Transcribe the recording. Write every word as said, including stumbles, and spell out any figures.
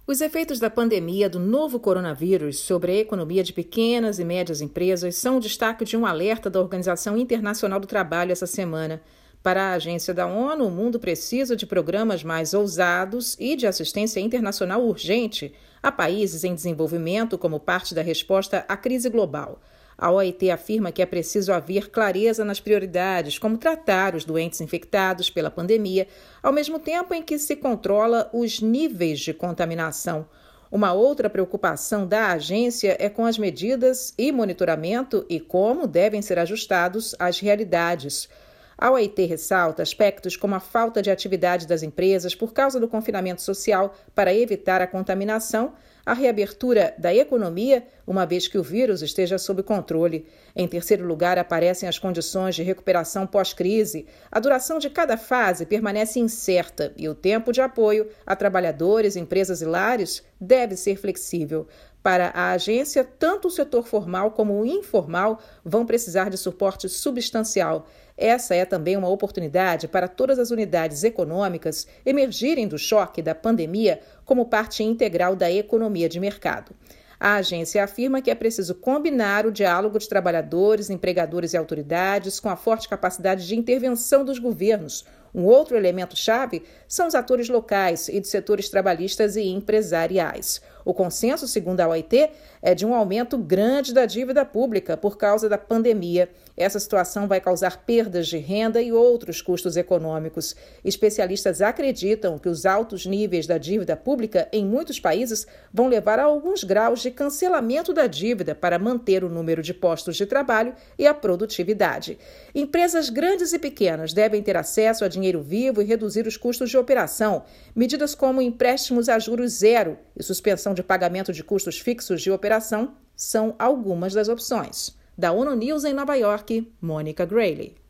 Os efeitos da pandemia do novo coronavírus sobre a economia de pequenas e médias empresas são o destaque de um alerta da Organização Internacional do Trabalho essa semana. Para a agência da ONU, o mundo precisa de programas mais ousados e de assistência internacional urgente a países em desenvolvimento como parte da resposta à crise global. A O I T afirma que é preciso haver clareza nas prioridades, como tratar os doentes infectados pela pandemia, ao mesmo tempo em que se controla os níveis de contaminação. Uma outra preocupação da agência é com as medidas e monitoramento e como devem ser ajustados às realidades. A O I T ressalta aspectos como a falta de atividade das empresas por causa do confinamento social para evitar a contaminação, a reabertura da economia, uma vez que o vírus esteja sob controle. Em terceiro lugar, aparecem as condições de recuperação pós-crise. A duração de cada fase permanece incerta e o tempo de apoio a trabalhadores, empresas e lares deve ser flexível. Para a agência, tanto o setor formal como o informal vão precisar de suporte substancial. Essa é também uma oportunidade para todas as unidades econômicas emergirem do choque da pandemia como parte integral da economia de mercado. A agência afirma que é preciso combinar o diálogo de trabalhadores, empregadores e autoridades com a forte capacidade de intervenção dos governos. Um outro elemento-chave são os atores locais e de setores trabalhistas e empresariais. O consenso, segundo a O I T, é de um aumento grande da dívida pública por causa da pandemia. Essa situação vai causar perdas de renda e outros custos econômicos. Especialistas acreditam que os altos níveis da dívida pública em muitos países vão levar a alguns graus de cancelamento da dívida para manter o número de postos de trabalho e a produtividade. Empresas grandes e pequenas devem ter acesso a dinheiro vivo e reduzir os custos de operação. Medidas como empréstimos a juros zero e suspensão de pagamento de custos fixos de operação são algumas das opções. Da ONU News em Nova York, Mônica Grayle.